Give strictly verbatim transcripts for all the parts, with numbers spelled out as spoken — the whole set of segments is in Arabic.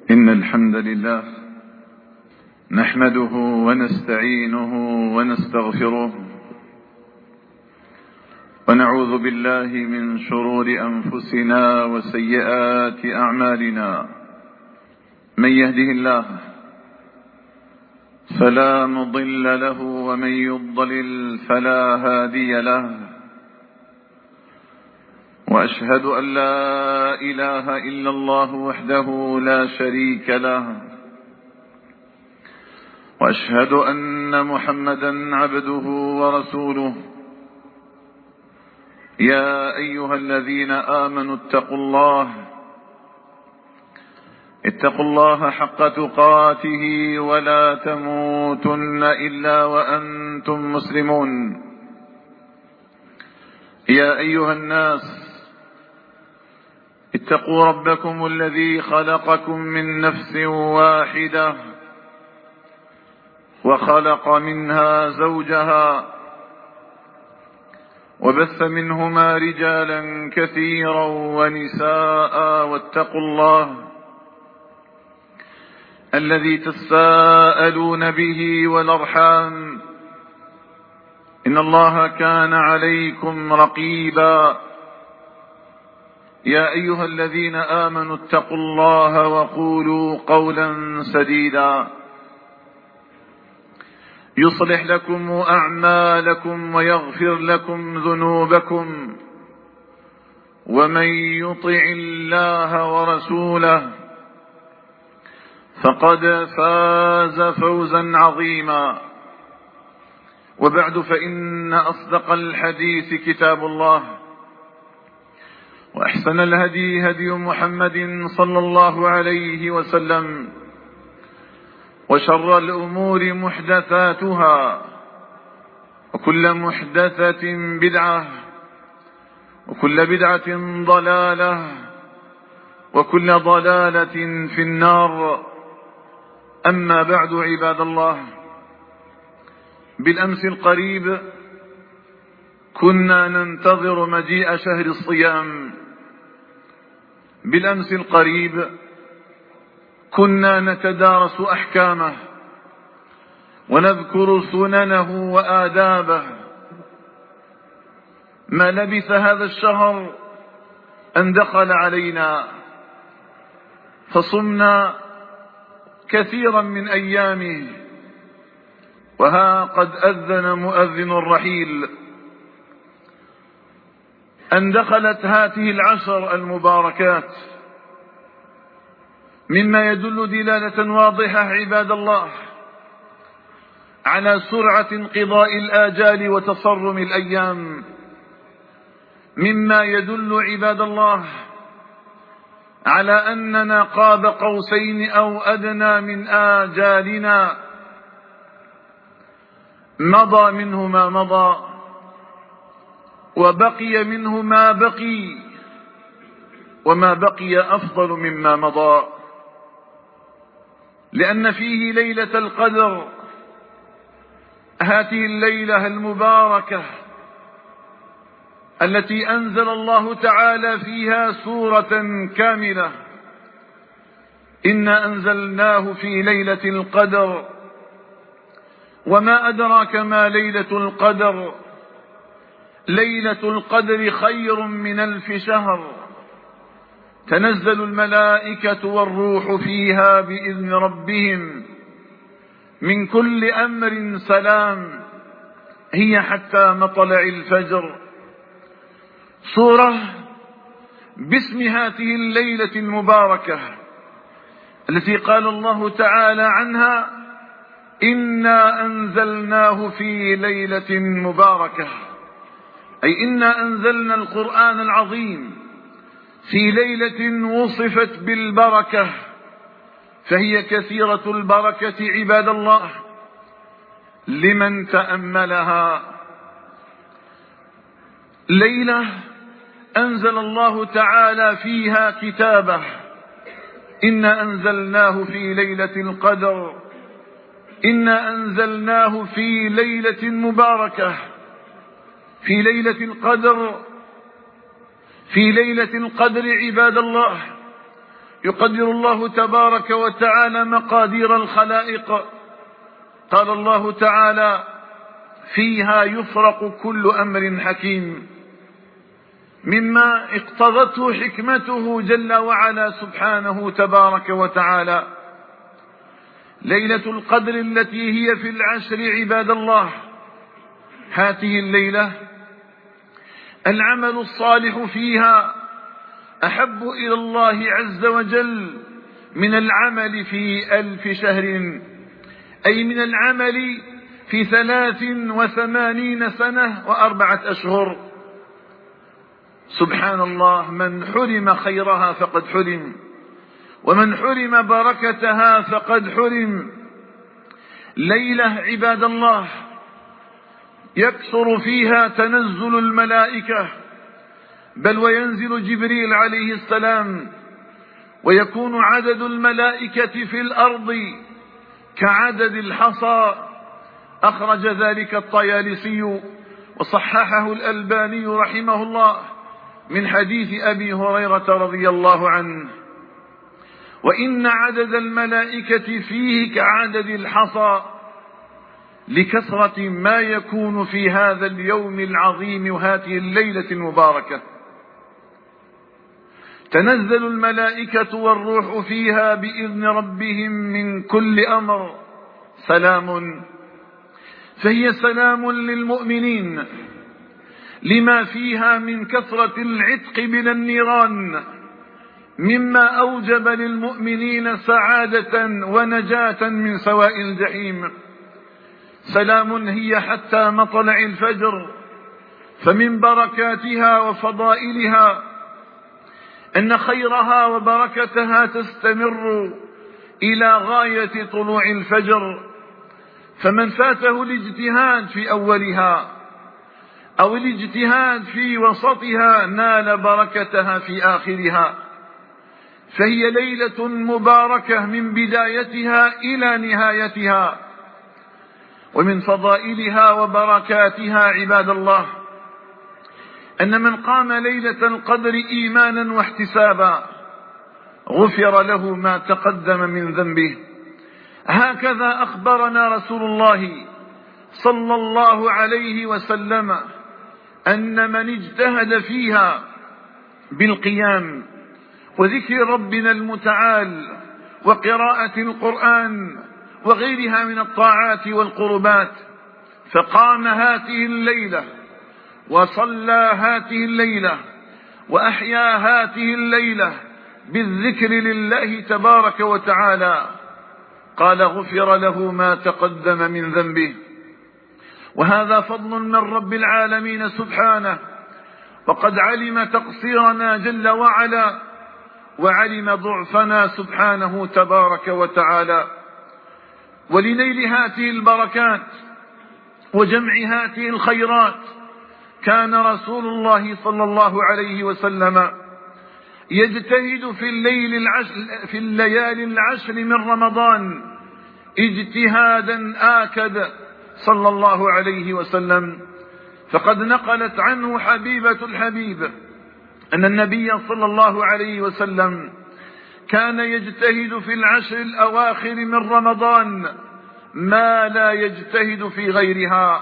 إن الحمد لله نحمده ونستعينه ونستغفره ونعوذ بالله من شرور أنفسنا وسيئات أعمالنا. من يهده الله فلا مضل له ومن يضلل فلا هادي له، وأشهد أن لا إله إلا الله وحده لا شريك له، وأشهد أن محمدا عبده ورسوله. يا أيها الذين آمنوا اتقوا الله اتقوا الله حق تقاته ولا تموتن إلا وأنتم مسلمون. يا أيها الناس اتقوا ربكم الذي خلقكم من نفس واحدة وخلق منها زوجها وبث منهما رجالا كثيرا ونساء، واتقوا الله الذي تساءلون به والأرحام إن الله كان عليكم رقيبا. يا أيها الذين آمنوا اتقوا الله وقولوا قولا سديدا يصلح لكم أعمالكم ويغفر لكم ذنوبكم، ومن يطع الله ورسوله فقد فاز فوزا عظيما. وبعد، فإن أصدق الحديث كتاب الله، وأحسن الهدي هدي محمد صلى الله عليه وسلم، وشر الأمور محدثاتها، وكل محدثة بدعة، وكل بدعة ضلالة، وكل ضلالة في النار. أما بعد، عباد الله، بالأمس القريب كنا ننتظر مجيء شهر الصيام. بالأمس القريب كنا نتدارس أحكامه ونذكر سننه وآدابه. ما لبث هذا الشهر أن دخل علينا، فصمنا كثيرا من أيامه، وها قد أذن مؤذن الرحيل أن دخلت هذه العشر المباركات، مما يدل دلالة واضحة عباد الله على سرعة انقضاء الآجال وتصرم الأيام، مما يدل عباد الله على أننا قاب قوسين أو أدنى من آجالنا. مضى منه ما مضى، وبقي منه ما بقي، وما بقي أفضل مما مضى، لأن فيه ليلة القدر، هذه الليلة المباركة التي أنزل الله تعالى فيها سورة كاملة: إنا أنزلناه في ليلة القدر وما أدراك ما ليلة القدر، ليلة القدر خير من ألف شهر، تنزل الملائكة والروح فيها بإذن ربهم من كل أمر سلام، هي حتى مطلع الفجر. سورة باسم هذه الليلة المباركة التي قال الله تعالى عنها: إنا أنزلناه في ليلة مباركة، أي إنا أنزلنا القرآن العظيم في ليلة وصفت بالبركة، فهي كثيرة البركة عباد الله لمن تأملها. ليلة أنزل الله تعالى فيها كتابه: إنا أنزلناه في ليلة القدر، إنا أنزلناه في ليلة مباركة، في ليلة القدر. في ليلة القدر عباد الله يقدر الله تبارك وتعالى مقادير الخلائق. قال الله تعالى: فيها يفرق كل أمر حكيم، مما اقتضته حكمته جل وعلا سبحانه تبارك وتعالى. ليلة القدر التي هي في العشر عباد الله، هذه الليلة العمل الصالح فيها أحب إلى الله عز وجل من العمل في ألف شهر، أي من العمل في ثلاث وثمانين سنة وأربعة أشهر. سبحان الله، من حرم خيرها فقد حرم، ومن حرم بركتها فقد حرم. ليلة عباد الله يكثر فيها تنزل الملائكة، بل وينزل جبريل عليه السلام، ويكون عدد الملائكة في الأرض كعدد الحصى. أخرج ذلك الطيالسي وصححه الألباني رحمه الله من حديث أبي هريرة رضي الله عنه: وإن عدد الملائكة فيه كعدد الحصى، لكثرة ما يكون في هذا اليوم العظيم وهذه الليلة المباركة. تنزل الملائكة والروح فيها بإذن ربهم من كل أمر، سلام. فهي سلام للمؤمنين لما فيها من كثرة العتق من النيران، مما أوجب للمؤمنين سعادة ونجاة من سواء الجحيم. سلام هي حتى مطلع الفجر. فمن بركاتها وفضائلها أن خيرها وبركتها تستمر إلى غاية طلوع الفجر، فمن فاته الاجتهاد في أولها أو الاجتهاد في وسطها نال بركتها في آخرها. فهي ليلة مباركة من بدايتها إلى نهايتها. ومن فضائلها وبركاتها عباد الله أن من قام ليلة القدر إيمانا واحتسابا غفر له ما تقدم من ذنبه. هكذا أخبرنا رسول الله صلى الله عليه وسلم أن من اجتهد فيها بالقيام وذكر ربنا المتعال وقراءة القرآن وغيرها من الطاعات والقربات، فقام هذه الليلة وصلى هذه الليلة وأحيا هذه الليلة بالذكر لله تبارك وتعالى، قال غفر له ما تقدم من ذنبه. وهذا فضل من رب العالمين سبحانه، وقد علم تقصيرنا جل وعلا، وعلم ضعفنا سبحانه تبارك وتعالى. ولنيل هذه البركات وجمع هذه الخيرات كان رسول الله صلى الله عليه وسلم يجتهد في الليل العشر في الليالي العشر من رمضان اجتهادا آكد صلى الله عليه وسلم. فقد نقلت عنه حبيبة الحبيب أن النبي صلى الله عليه وسلم كان يجتهد في العشر الأواخر من رمضان ما لا يجتهد في غيرها.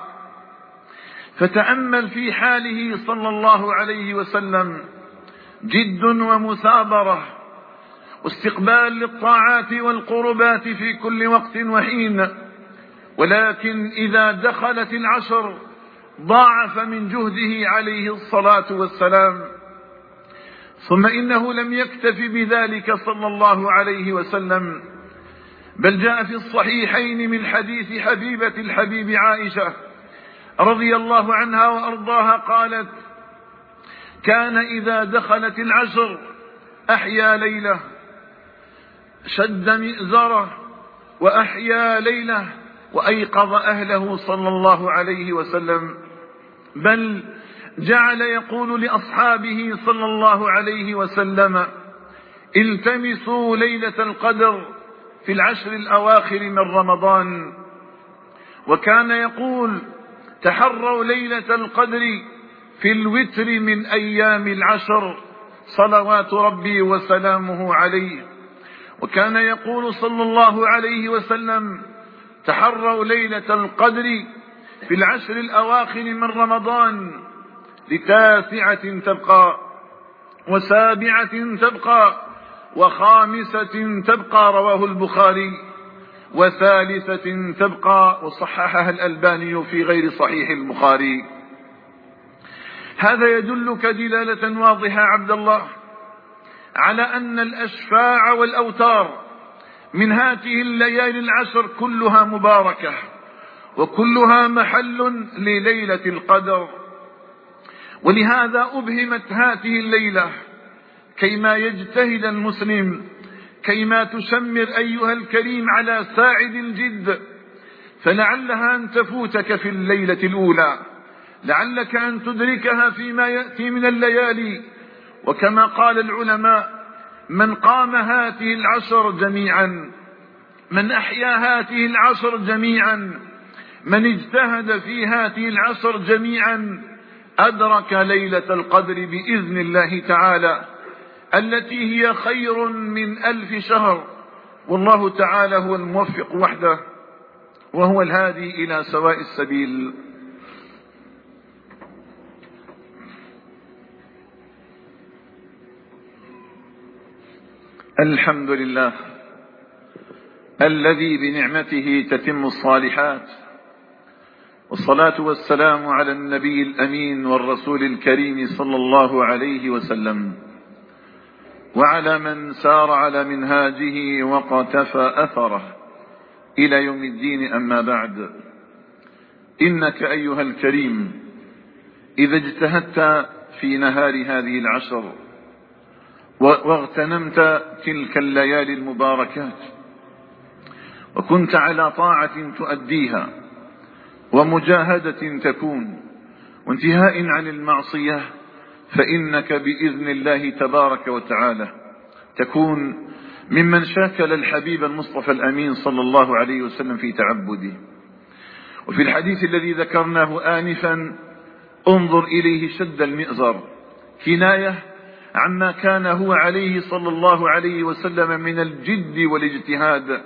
فتأمل في حاله صلى الله عليه وسلم جد ومثابرة واستقبال للطاعات والقربات في كل وقت وحين، ولكن إذا دخلت العشر ضاعف من جهده عليه الصلاة والسلام. ثم إنه لم يكتف بذلك صلى الله عليه وسلم، بل جاء في الصحيحين من حديث حبيبة الحبيب عائشة رضي الله عنها وأرضاها قالت: كان إذا دخلت العشر أحيا ليلة، شد مئزره وأحيا ليلة، وأيقظ أهله صلى الله عليه وسلم، بل جعل يقول لأصحابه صلى الله عليه وسلم: التمسوا ليلة القدر في العشر الأواخر من رمضان. وكان يقول: تحروا ليلة القدر في الوتر من أيام العشر، صلوات ربي وسلامه عليه. وكان يقول صلى الله عليه وسلم: تحروا ليلة القدر في العشر الأواخر من رمضان، لتاسعة تبقى، وسابعة تبقى، وخامسة تبقى، رواه البخاري، وثالثة تبقى، وصححها الألباني في غير صحيح البخاري. هذا يدلك دلالة واضحة عبد الله على أن الأشفاع والأوتار من هذه الليالي العشر كلها مباركة، وكلها محل لليلة القدر. ولهذا أبهمت هذه الليلة كيما يجتهد المسلم، كيما تشمر أيها الكريم على ساعد الجد، فلعلها أن تفوتك في الليلة الأولى، لعلك أن تدركها فيما يأتي من الليالي. وكما قال العلماء: من قام هذه العشر جميعا، من أحيا هذه العشر جميعا، من اجتهد في هذه العشر جميعا، أدرك ليلة القدر بإذن الله تعالى، التي هي خير من ألف شهر. والله تعالى هو الموفق وحده، وهو الهادي إلى سواء السبيل. الحمد لله الذي بنعمته تتم الصالحات، والصلاة والسلام على النبي الأمين والرسول الكريم صلى الله عليه وسلم، وعلى من سار على منهاجه وقتفى أثره إلى يوم الدين. أما بعد، إنك أيها الكريم إذا اجتهدت في نهار هذه العشر واغتنمت تلك الليالي المباركات، وكنت على طاعة تؤديها، ومجاهدة تكون، وانتهاء عن المعصية، فإنك بإذن الله تبارك وتعالى تكون ممن شاكل الحبيب المصطفى الأمين صلى الله عليه وسلم في تعبده. وفي الحديث الذي ذكرناه آنفا: انظر إليه شد المئزر، كناية عما كان هو عليه صلى الله عليه وسلم من الجد والاجتهاد.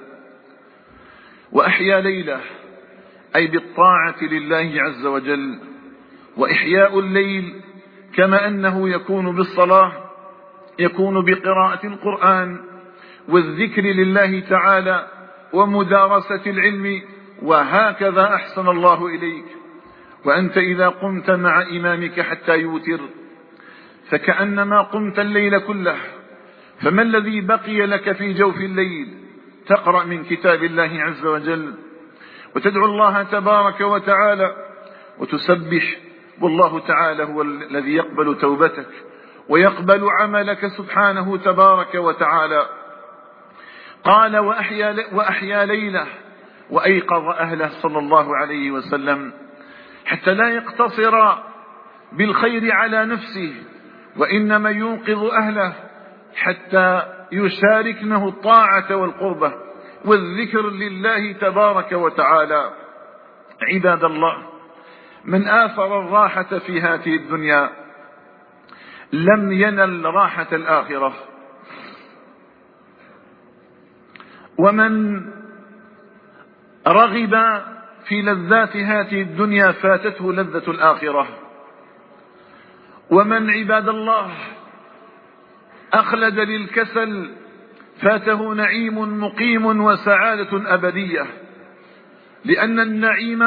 وأحيا ليلة أي بالطاعة لله عز وجل. وإحياء الليل كما أنه يكون بالصلاة، يكون بقراءة القرآن والذكر لله تعالى ومدارسة العلم، وهكذا أحسن الله إليك. وأنت إذا قمت مع إمامك حتى يوتر فكأنما قمت الليل كله. فما الذي بقي لك في جوف الليل؟ تقرأ من كتاب الله عز وجل، وتدعو الله تبارك وتعالى، وتسبح. والله تعالى هو الذي يقبل توبتك ويقبل عملك سبحانه تبارك وتعالى. قال: وأحيا, وأحيا ليلة، وأيقظ أهله صلى الله عليه وسلم، حتى لا يقتصر بالخير على نفسه، وإنما ينقذ أهله حتى يشاركنه الطاعة والقربة والذكر لله تبارك وتعالى. عباد الله، من آثر الراحة في هذه الدنيا لم ينل راحة الآخرة، ومن رغب في لذات هذه الدنيا فاتته لذة الآخرة. ومن عباد الله أخلد للكسل فاته نعيم مقيم وسعادة أبدية، لأن النعيم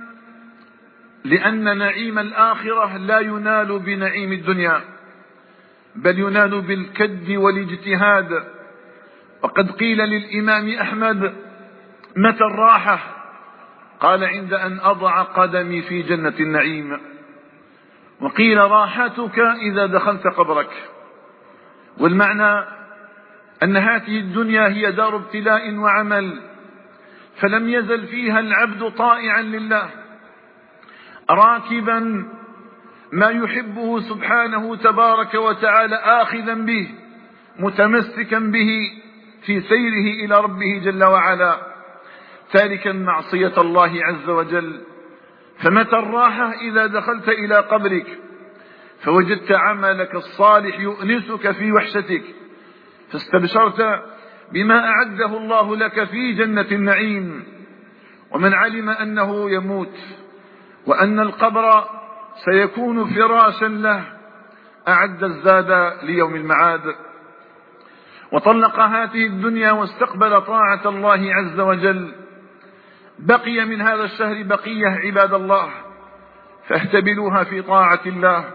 لأن نعيم الآخرة لا ينال بنعيم الدنيا، بل ينال بالكد والاجتهاد. وقد قيل للإمام أحمد: متى الراحة؟ قال: عند أن أضع قدمي في جنة النعيم. وقيل: راحتك إذا دخلت قبرك. والمعنى أن هذه الدنيا هي دار ابتلاء وعمل، فلم يزل فيها العبد طائعا لله، راكبا ما يحبه سبحانه تبارك وتعالى، آخذا به، متمسكا به في سيره إلى ربه جل وعلا، تاركا معصية الله عز وجل. فمتى الراحة؟ إذا دخلت إلى قبرك، فوجدت عملك الصالح يؤنسك في وحشتك، فاستبشرت بما أعده الله لك في جنة النعيم. ومن علم أنه يموت وأن القبر سيكون فراشا له أعد الزاد ليوم المعاد، وطلق هذه الدنيا واستقبل طاعة الله عز وجل. بقي من هذا الشهر بقية عباد الله، فاهتبلوها في طاعة الله،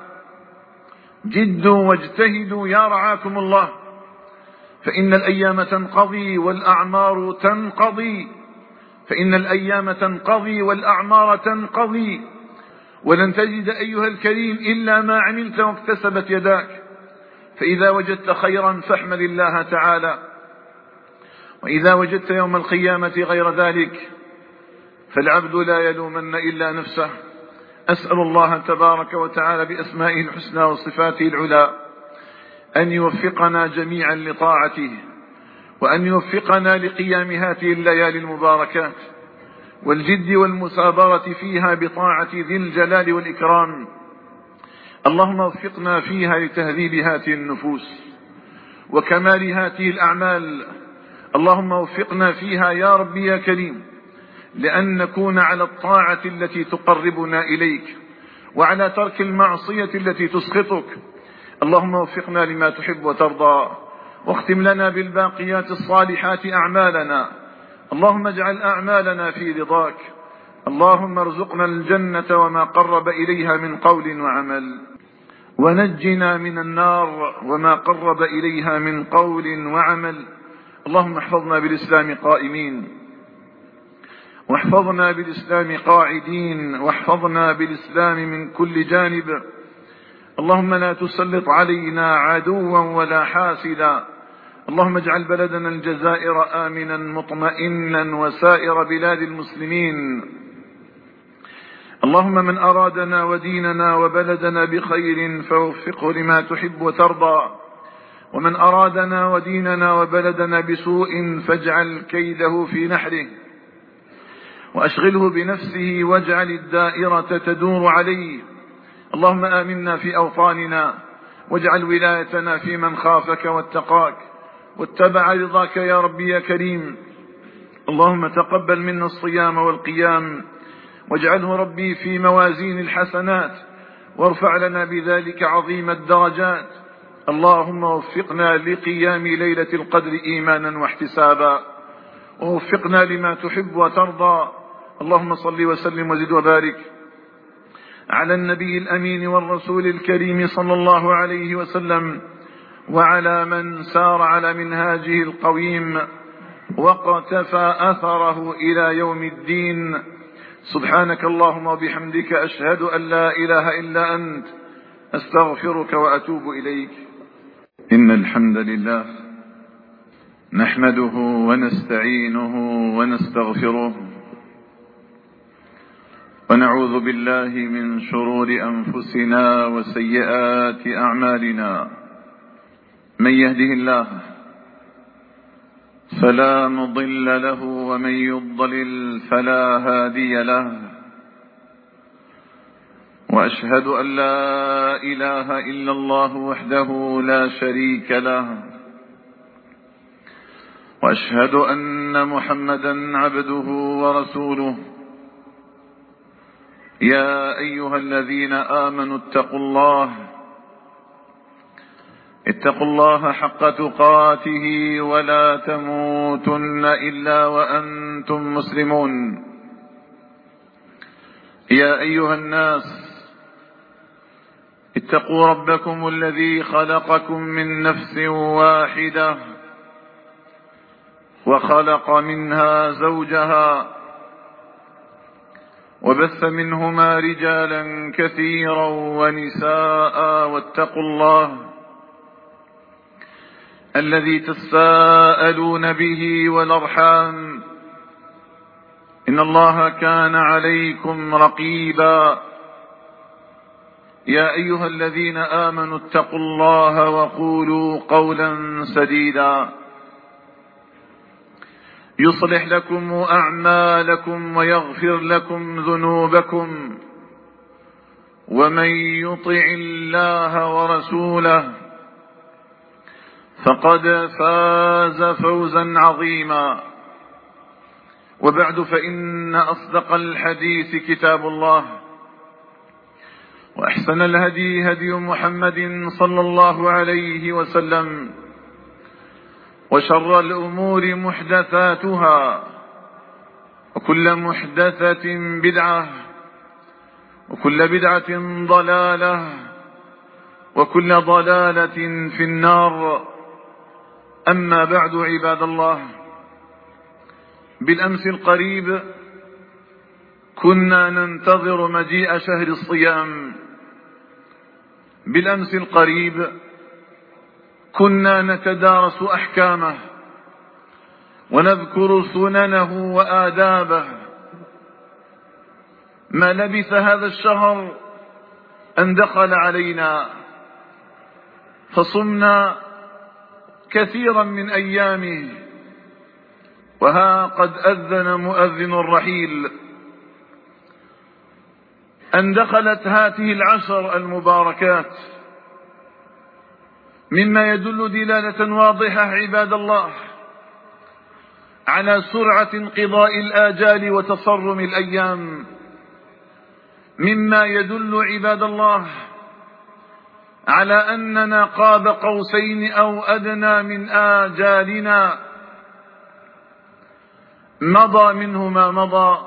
جدوا واجتهدوا يا رعاكم الله، فإن الأيام تنقضي والأعمار تنقضي، فإن الأيام تنقضي والأعمار تنقضي، ولن تجد أيها الكريم إلا ما عملت واكتسبت يداك. فإذا وجدت خيرا فاحمد الله تعالى، وإذا وجدت يوم القيامة غير ذلك فالعبد لا يلومن إلا نفسه. أسأل الله تبارك وتعالى بأسمائه الحسنى وصفاته العلى أن يوفقنا جميعا لطاعته، وأن يوفقنا لقيام هذه الليالي المباركات والجد والمثابرة فيها بطاعة ذي الجلال والإكرام. اللهم وفقنا فيها لتهذيب هذه النفوس وكمال هذه الأعمال. اللهم وفقنا فيها يا ربي يا كريم لأن نكون على الطاعة التي تقربنا إليك وعلى ترك المعصية التي تسخطك. اللهم وفقنا لما تحب وترضى، واختم لنا بالباقيات الصالحات أعمالنا. اللهم اجعل أعمالنا في رضاك. اللهم ارزقنا الجنة وما قرب إليها من قول وعمل، ونجنا من النار وما قرب إليها من قول وعمل. اللهم احفظنا بالإسلام قائمين، واحفظنا بالإسلام قاعدين، واحفظنا بالإسلام من كل جانب. اللهم لا تسلط علينا عدوا ولا حاسدا. اللهم اجعل بلدنا الجزائر آمنا مطمئنا وسائر بلاد المسلمين. اللهم من أرادنا وديننا وبلدنا بخير فوفقه لما تحب وترضى، ومن أرادنا وديننا وبلدنا بسوء فاجعل كيده في نحره، وأشغله بنفسه واجعل الدائرة تدور عليه. اللهم آمنا في أوطاننا، واجعل ولايتنا في من خافك واتقاك واتبع رضاك يا ربي يا كريم. اللهم تقبل منا الصيام والقيام، واجعله ربي في موازين الحسنات، وارفع لنا بذلك عظيم الدرجات. اللهم وفقنا لقيام ليلة القدر إيمانا واحتسابا، ووفقنا لما تحب وترضى. اللهم صل وسلم وزد وبارك على النبي الأمين والرسول الكريم صلى الله عليه وسلم، وعلى من سار على منهاجه القويم وقتفى أثره إلى يوم الدين. سبحانك اللهم وبحمدك أشهد أن لا إله إلا أنت، أستغفرك وأتوب إليك. إن الحمد لله نحمده ونستعينه ونستغفره، ونعوذ بالله من شرور أنفسنا وسيئات أعمالنا. من يهده الله فلا مضل له، ومن يضلل فلا هادي له. وأشهد أن لا إله إلا الله وحده لا شريك له، وأشهد أن محمدا عبده ورسوله. يا أيها الذين آمنوا اتقوا الله اتقوا الله حق تقاته ولا تموتن إلا وأنتم مسلمون. يا أيها الناس اتقوا ربكم الذي خلقكم من نفس واحدة، وخلق منها زوجها، وبث منهما رجالا كثيرا ونساء. واتقوا الله الذي تساءلون به والأرحام، إن الله كان عليكم رقيبا. يا أيها الذين آمنوا اتقوا الله وقولوا قولا سديدا يصلح لكم أعمالكم ويغفر لكم ذنوبكم، ومن يطع الله ورسوله فقد فاز فوزا عظيما. وبعد، فإن أصدق الحديث كتاب الله، وأحسن الهدي هدي محمد صلى الله عليه وسلم، وشر الأمور محدثاتها، وكل محدثة بدعة، وكل بدعة ضلالة، وكل ضلالة في النار. أما بعد، عباد الله، بالأمس القريب كنا ننتظر مجيء شهر الصيام. بالأمس القريب كنا نتدارس أحكامه ونذكر سننه وآدابه. ما لبث هذا الشهر أن دخل علينا، فصمنا كثيرا من أيامه، وها قد أذن مؤذن الرحيل أن دخلت هذه العشر المباركات، مما يدل دلالة واضحة عباد الله على سرعة انقضاء الآجال وتصرم الأيام، مما يدل عباد الله على أننا قاب قوسين أو أدنى من آجالنا، مضى منه ما مضى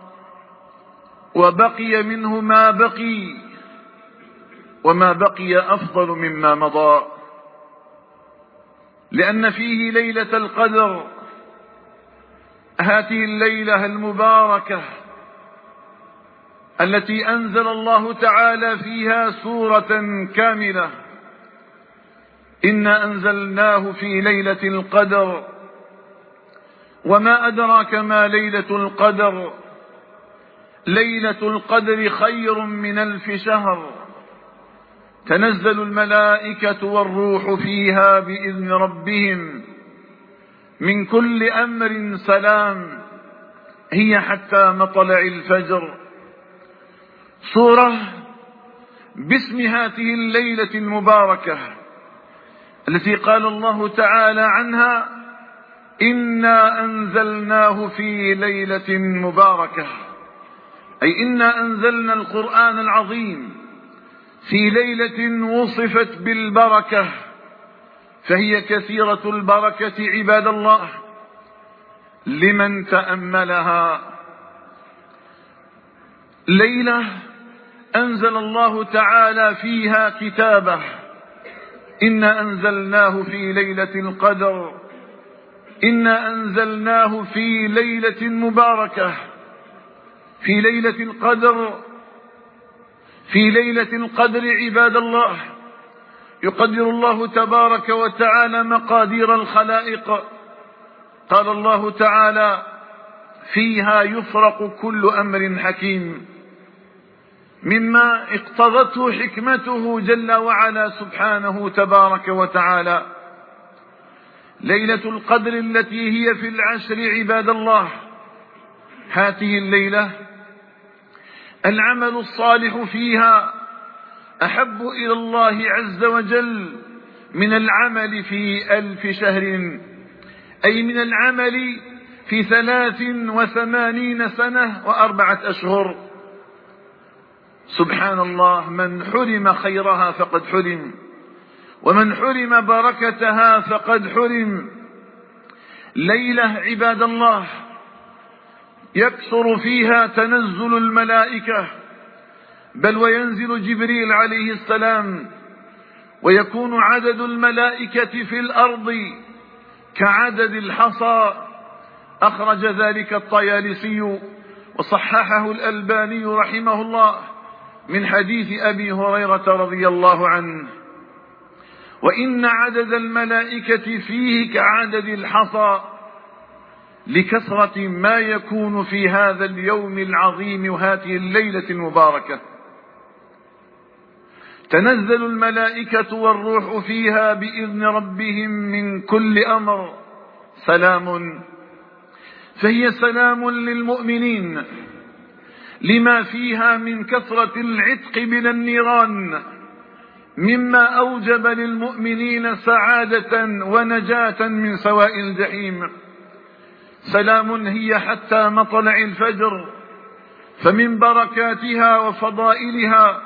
وبقي منه ما بقي، وما بقي أفضل مما مضى، لأن فيه ليلة القدر، هذه الليلة المباركة التي أنزل الله تعالى فيها سورة كاملة: إنا أنزلناه في ليلة القدر وما أدراك ما ليلة القدر، ليلة القدر خير من ألف شهر، تنزل الملائكة والروح فيها بإذن ربهم من كل أمر سلام، هي حتى مطلع الفجر. سورة باسم هذه الليلة المباركة التي قال الله تعالى عنها: إنا أنزلناه في ليلة مباركة، أي إنا أنزلنا القرآن العظيم في ليلة وصفت بالبركة، فهي كثيرة البركة عباد الله لمن تأملها. ليلة أنزل الله تعالى فيها كتابه: إنا أنزلناه في ليلة القدر، إنا أنزلناه في ليلة مباركة، في ليلة القدر. في ليلة القدر عباد الله يقدر الله تبارك وتعالى مقادير الخلائق. قال الله تعالى: فيها يفرق كل أمر حكيم، مما اقتضته حكمته جل وعلا سبحانه تبارك وتعالى. ليلة القدر التي هي في العشر عباد الله، هذه الليلة العمل الصالح فيها أحب إلى الله عز وجل من العمل في ألف شهر، أي من العمل في ثلاث وثمانين سنة وأربعة أشهر. سبحان الله، من حرم خيرها فقد حرم، ومن حرم بركتها فقد حرم. ليلة عباد الله يكثر فيها تنزل الملائكة، بل وينزل جبريل عليه السلام، ويكون عدد الملائكة في الأرض كعدد الحصى. أخرج ذلك الطيالسي وصححه الألباني رحمه الله من حديث أبي هريرة رضي الله عنه: وإن عدد الملائكة فيه كعدد الحصى، لكثرة ما يكون في هذا اليوم العظيم وهذه الليلة المباركة. تنزل الملائكة والروح فيها بإذن ربهم من كل أمر، سلام. فهي سلام للمؤمنين، لما فيها من كثرة العتق من النيران، مما أوجب للمؤمنين سعادة ونجاة من سواء الجحيم. سلام هي حتى مطلع الفجر. فمن بركاتها وفضائلها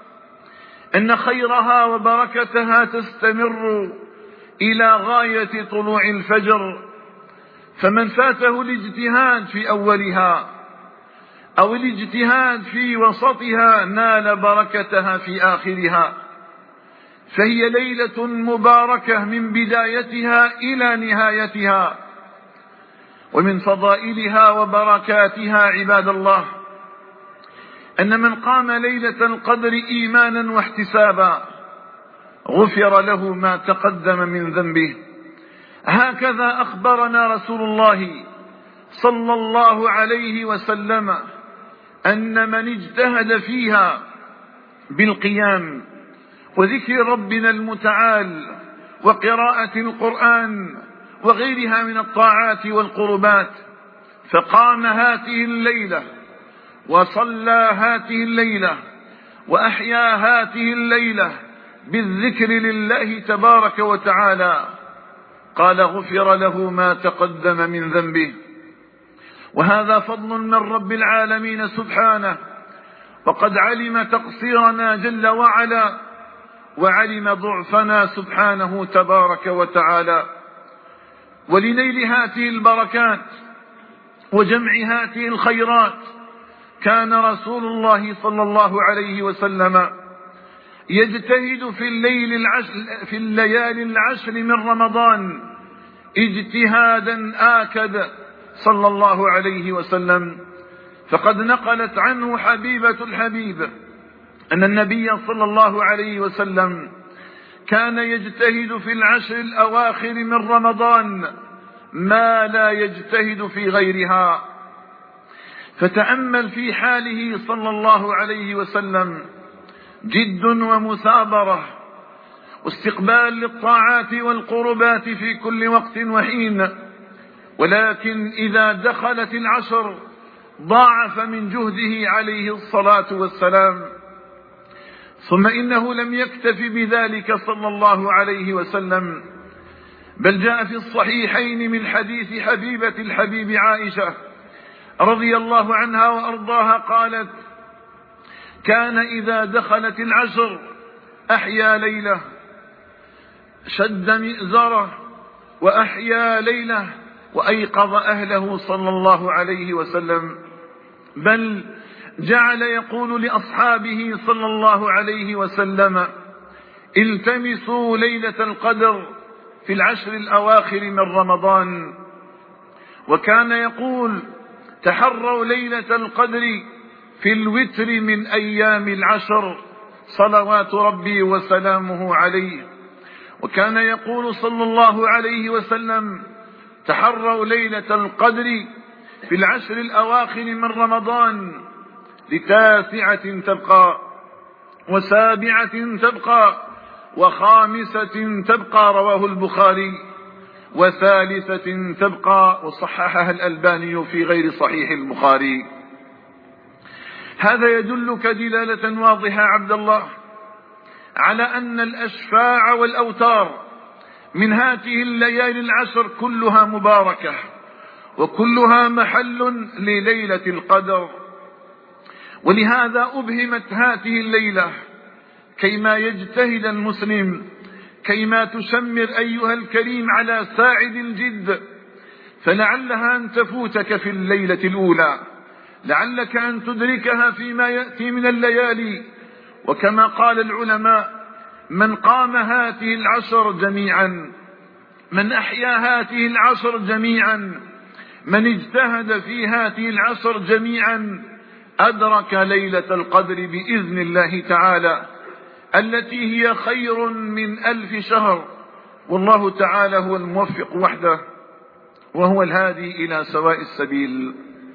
أن خيرها وبركتها تستمر إلى غاية طلوع الفجر، فمن فاته الاجتهاد في أولها أو الاجتهاد في وسطها نال بركتها في آخرها، فهي ليلة مباركة من بدايتها إلى نهايتها. ومن فضائلها وبركاتها عباد الله أن من قام ليلة القدر إيمانا واحتسابا غفر له ما تقدم من ذنبه. هكذا أخبرنا رسول الله صلى الله عليه وسلم أن من اجتهد فيها بالقيام وذكر ربنا المتعال وقراءة القرآن وغيرها من الطاعات والقربات، فقام هذه الليلة وصلى هذه الليلة وأحيا هذه الليلة بالذكر لله تبارك وتعالى، قال غفر له ما تقدم من ذنبه. وهذا فضل من رب العالمين سبحانه، وقد علم تقصيرنا جل وعلا، وعلم ضعفنا سبحانه تبارك وتعالى. ولنيل هذه البركات وجمع هذه الخيرات كان رسول الله صلى الله عليه وسلم يجتهد في الليل العشر في الليالي العشر من رمضان اجتهادا آكد صلى الله عليه وسلم. فقد نقلت عنه حبيبة الحبيب أن النبي صلى الله عليه وسلم كان يجتهد في العشر الأواخر من رمضان ما لا يجتهد في غيرها. فتأمل في حاله صلى الله عليه وسلم جد ومثابرة واستقبال للطاعات والقربات في كل وقت وحين، ولكن إذا دخلت العشر ضاعف من جهده عليه الصلاة والسلام. ثم إنه لم يكتف بذلك صلى الله عليه وسلم، بل جاء في الصحيحين من حديث حبيبة الحبيب عائشة رضي الله عنها وأرضاها قالت: كان إذا دخلت العشر أحيا ليلة، شد مئزره وأحيا ليلة، وأيقظ أهله صلى الله عليه وسلم، بل جعل يقول لأصحابه صلى الله عليه وسلم: التمسوا ليلة القدر في العشر الأواخر من رمضان. وكان يقول: تحروا ليلة القدر في الوتر من أيام العشر صلوات ربي وسلامه عليه. وكان يقول صلى الله عليه وسلم: تحروا ليلة القدر في العشر الأواخر من رمضان، لتاسعة تبقى، وسابعة تبقى، وخامسة تبقى، رواه البخاري، وثالثة تبقى، وصححها الألباني في غير صحيح البخاري. هذا يدلك دلالة واضحة عبد الله على أن الأشفاع والأوتار من هذه الليالي العشر كلها مباركة، وكلها محل لليلة القدر. ولهذا أبهمت هذه الليلة كيما يجتهد المسلم، كيما تشمر أيها الكريم على ساعد الجد، فلعلها أن تفوتك في الليلة الأولى، لعلك أن تدركها فيما يأتي من الليالي. وكما قال العلماء: من قام هذه العشر جميعا، من أحيا هذه العشر جميعا، من اجتهد في هذه العشر جميعا أدرك ليلة القدر بإذن الله تعالى، التي هي خير من ألف شهر. والله تعالى هو الموفق وحده، وهو الهادي إلى سواء السبيل.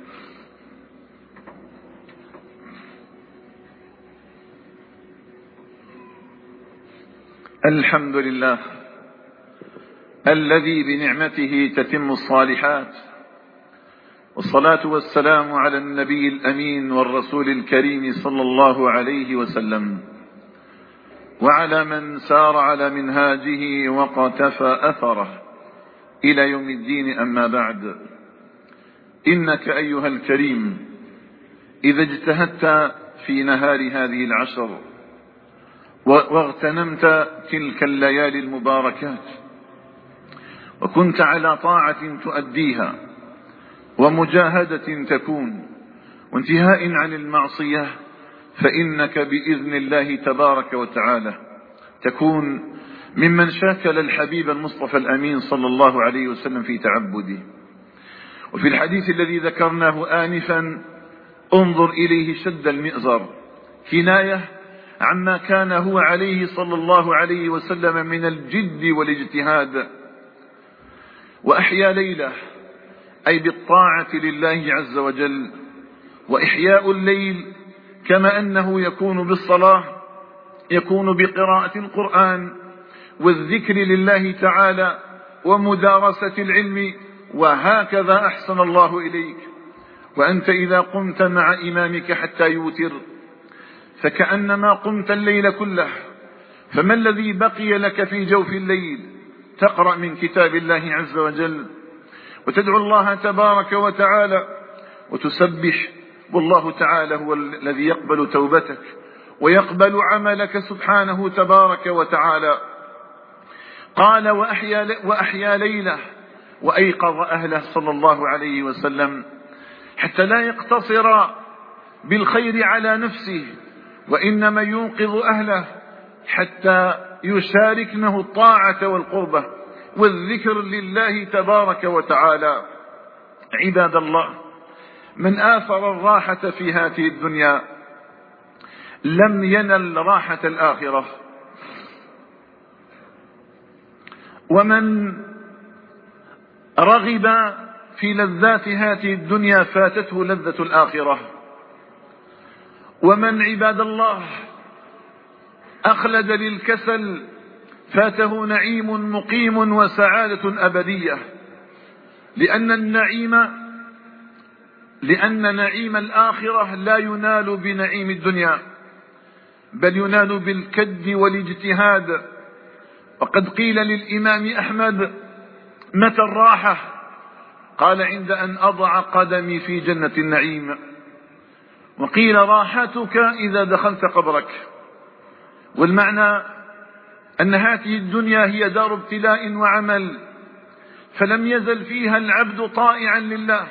الحمد لله الذي بنعمته تتم الصالحات، والصلاة والسلام على النبي الأمين والرسول الكريم صلى الله عليه وسلم، وعلى من سار على منهاجه وقتفى أثره إلى يوم الدين. أما بعد، إنك أيها الكريم إذا اجتهدت في نهار هذه العشر واغتنمت تلك الليالي المباركات وكنت على طاعة تؤديها ومجاهدة تكون وانتهاء عن المعصية، فإنك بإذن الله تبارك وتعالى تكون ممن شاكل الحبيب المصطفى الأمين صلى الله عليه وسلم في تعبده. وفي الحديث الذي ذكرناه آنفا انظر إليه شد المئزر، كناية عما كان هو عليه صلى الله عليه وسلم من الجد والاجتهاد. وأحيا ليلة أي بالطاعة لله عز وجل، وإحياء الليل كما أنه يكون بالصلاة يكون بقراءة القرآن والذكر لله تعالى ومدارسة العلم، وهكذا أحسن الله إليك. وأنت إذا قمت مع إمامك حتى يوتر فكأنما قمت الليل كله، فما الذي بقي لك في جوف الليل؟ تقرأ من كتاب الله عز وجل وتدعو الله تبارك وتعالى وتسبح، والله تعالى هو الذي يقبل توبتك ويقبل عملك سبحانه تبارك وتعالى. قال وأحيا, وأحيا ليلة وأيقظ أهله صلى الله عليه وسلم حتى لا يقتصر بالخير على نفسه، وإنما ينقذ أهله حتى يشاركنه الطاعة والقربة والذكر لله تبارك وتعالى. عباد الله، من آثر الراحة في هذه الدنيا لم ينل راحة الآخرة، ومن رغب في لذات هذه الدنيا فاتته لذة الآخرة، ومن عباد الله أخلد للكسل فاته نعيم مقيم وسعادة أبدية، لأن النعيم لأن نعيم الآخرة لا ينال بنعيم الدنيا، بل ينال بالكد والاجتهاد. وقد قيل للإمام أحمد متى الراحة؟ قال عند أن أضع قدمي في جنة النعيم. وقيل راحتك إذا دخلت قبرك. والمعنى أن هذه الدنيا هي دار ابتلاء وعمل، فلم يزل فيها العبد طائعا لله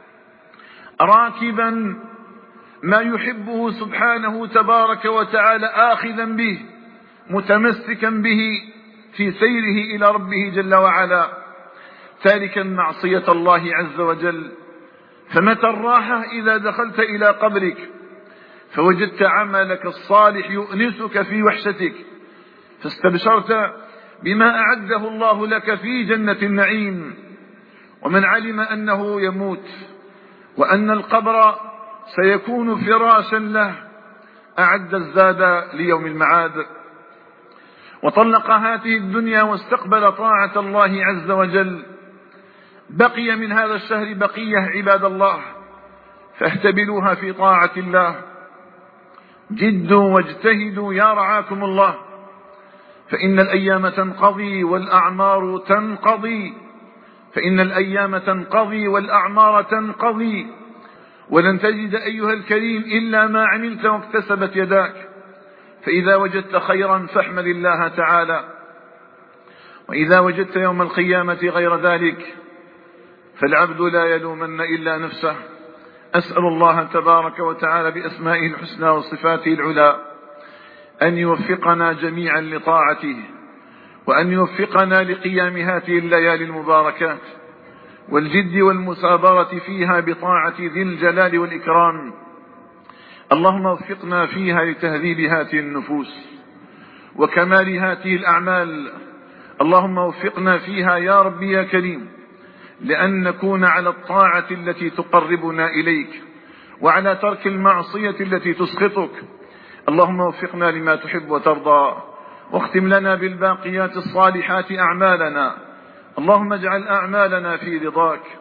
راكبا ما يحبه سبحانه تبارك وتعالى، آخذا به متمسكا به في سيره إلى ربه جل وعلا، تاركا معصية الله عز وجل. فمتى الراحة؟ إذا دخلت إلى قبرك فوجدت عملك الصالح يؤنسك في وحشتك، فاستبشرت بما أعده الله لك في جنة النعيم. ومن علم أنه يموت وأن القبر سيكون فراشا له أعد الزاد ليوم المعاد، وطلق هذه الدنيا واستقبل طاعة الله عز وجل. بقي من هذا الشهر بقية عباد الله، فاهتبلوها في طاعة الله، جدوا واجتهدوا يا رعاكم الله، فإن الأيام تنقضي والأعمار تنقضي فإن الأيام تنقضي والأعمار تنقضي، ولن تجد أيها الكريم إلا ما عملت واكتسبت يداك. فإذا وجدت خيرا فاحمد الله تعالى، وإذا وجدت يوم القيامة غير ذلك فالعبد لا يلومن إلا نفسه. أسأل الله تبارك وتعالى بأسمائه الحسنى وصفاته العلى أن يوفقنا جميعا لطاعته، وأن يوفقنا لقيام هذه الليالي المباركات والجد والمثابرة فيها بطاعة ذي الجلال والإكرام. اللهم وفقنا فيها لتهذيب هذه النفوس وكمال هذه الأعمال. اللهم وفقنا فيها يا ربي يا كريم لأن نكون على الطاعة التي تقربنا إليك وعلى ترك المعصية التي تسخطك. اللهم وفقنا لما تحب وترضى، واختم لنا بالباقيات الصالحات أعمالنا. اللهم اجعل أعمالنا في رضاك،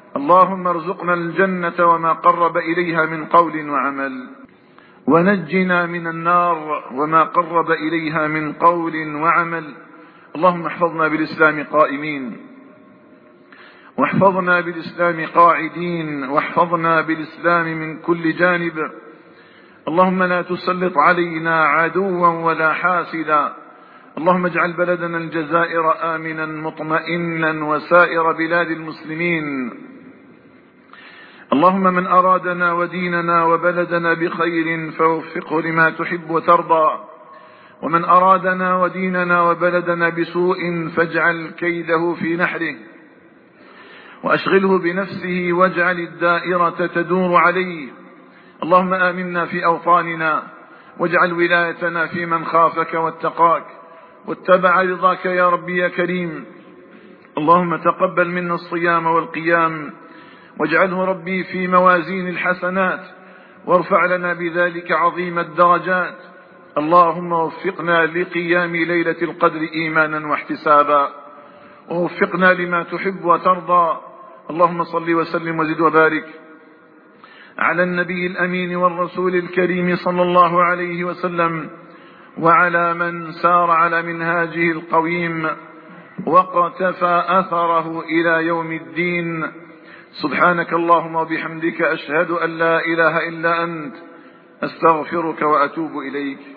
اللهم ارزقنا الجنة وما قرب إليها من قول وعمل، ونجنا من النار وما قرب إليها من قول وعمل. اللهم احفظنا بالإسلام قائمين، واحفظنا بالإسلام قاعدين، واحفظنا بالإسلام من كل جانب. اللهم لا تسلط علينا عدوا ولا حاسدا. اللهم اجعل بلدنا الجزائر آمنا مطمئنا وسائر بلاد المسلمين. اللهم من أرادنا وديننا وبلدنا بخير فوفقه لما تحب وترضى، ومن أرادنا وديننا وبلدنا بسوء فاجعل كيده في نحره، وأشغله بنفسه واجعل الدائرة تدور عليه. اللهم آمنا في أوطاننا، واجعل ولايتنا في من خافك واتقاك واتبع رضاك يا ربي يا كريم. اللهم تقبل منا الصيام والقيام، واجعله ربي في موازين الحسنات، وارفع لنا بذلك عظيم الدرجات. اللهم وفقنا لقيام ليلة القدر إيمانا واحتسابا، ووفقنا لما تحب وترضى. اللهم صل وسلم وزد وبارك على النبي الأمين والرسول الكريم صلى الله عليه وسلم، وعلى من سار على منهاجه القويم وقتفى أثره إلى يوم الدين. سبحانك اللهم وبحمدك أشهد أن لا إله إلا أنت، أستغفرك وأتوب إليك.